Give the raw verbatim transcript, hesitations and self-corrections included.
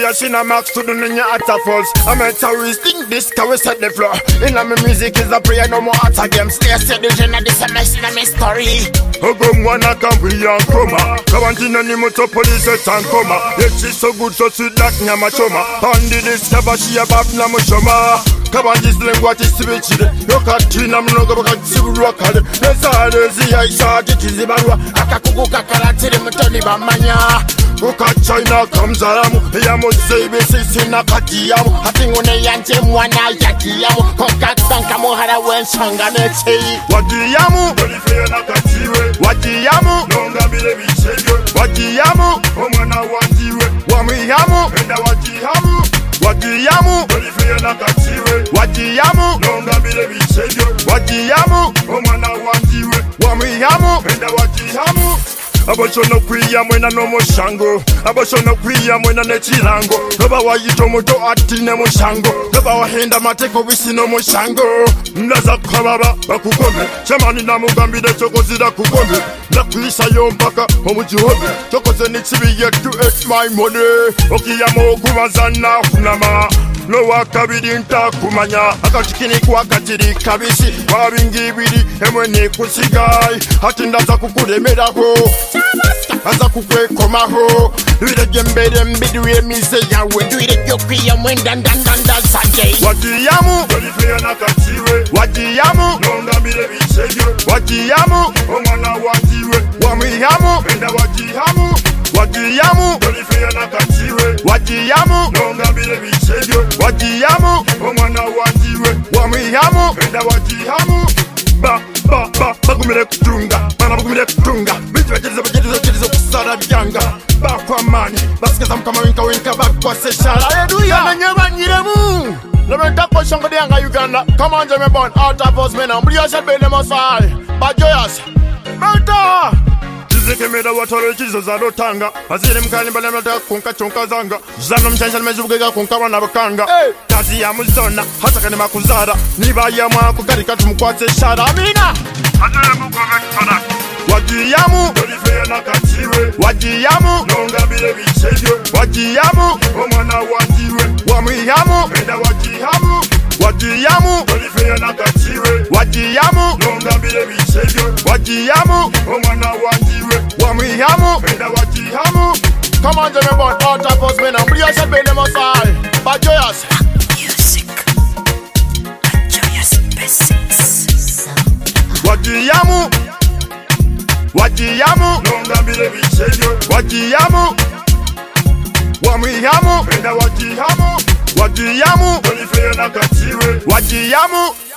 a Cinemax to the Ninya Atafos. I'm a terrorist in this car we set the floor. In my music is a prayer, no more atta games. Stay said the gen of this a mess in my story. Ogo mwana kambi ya nkoma. Kawantina ni moto police tankoma. Yes, she's so good so sweet like nyama choma. Pandi this kaba she above na mushoma. Kabanji sling what is switch it. Yokatina mnoga baka tsiburwa kale. Nesa lezi ya isa kikizi barwa. Akakubuka kalatiri mtoni bamanya. Uka China comes alamu. Yamo zebe sisi na kati yamu. Hatingune yanje mwana yaki yamu. Koka tanka muhara wenshanga nechi. Wadi yamu Dolifea na katiwe Wadi yamu Nonga bile bichegyo Wadi yamu Omwana wadiwe Wami yamu Enda wadi yamu Wadi yamu Dolifea na katiwe Wadi yamu Nonga bile bichegyo Wadi yamu Omwana wadiwe Wami yamu Enda wadi yamu Abashono kwiya mwena no mushango Abashono kwiya mwena ne chirango Noba wayito muto ati ne mushango Noba wahenda mateko wisi no mushango Ndaza kwababa bakugombe Chamani na mugambide chokozi da kugombe Nakuisa yo mpaka omujihobe Chokoze ni chibi yetu eat my money Okiyamo kumazana kunama No wakabidi nta kumanya Akachikini kwa katiri kabisi Wabingi bidi emwe ni kusigai Hati ndaza kukuremeraho Aza kukwe komaho Duire jembere mbidwe mise yawe Duire kyokuya mwenda ndandanda sajei Wajiyamu Dolifea na katiwe Wajiyamu Nonga bile bichegyo Wajiyamu Omwana wadiwe Wamiyamu Enda wajiyamu Wajiyamu Dolifea na katiwe Wajiyamu Nonga bile bichegyo Wajiyamu Omwana wadiwe Wamiyamu Enda wajiyamu Ba, ba, ba, bagumire kutunga Bana bagumire kutunga Bitu wajiriza wajiriza wajiriza kusara byanga Ba kwa mani Basikeza mkama winka winka bakwa seshara Hallelujah Na nyeba nyiremu Lementa kwa shongo dianga Uganda Come on Jimmy Bond Out of us men Mbuli yasha bene masai Bajoyas Menta Zike meda watore chizo za rotanga Azire mkani mbale mlata kunka chonka zanga Zano mchansha nimezubugega kunka wana bakanga hey. Kazi ya muzona Hata kani makuzara Niba ya mwaku karika tumukwate shara Amina Azire mkome kutana Wajiyamu Dolifea na katiwe Wajiyamu Nonga bile bichegyo Wajiyamu Omwana wadiwe Wamiyamu Enda wajiyamu Wajiyamu Dolifea na katiwe Wajiyamu Nonga bile bichegyo Wajiyamu Omwana wadiwe Wamiyamu Enda wajiyamu Come on Jimmy Bond Out of us men Mbuli yasha bene masai Bajoyas Music Bajoyas basics Wajiyamu Wajiyamu Nonga bile bichegyo Wajiyamu Wamiyamu Enda wajiyamu Wajiyamu Dolifea na katiwe Wajiyamu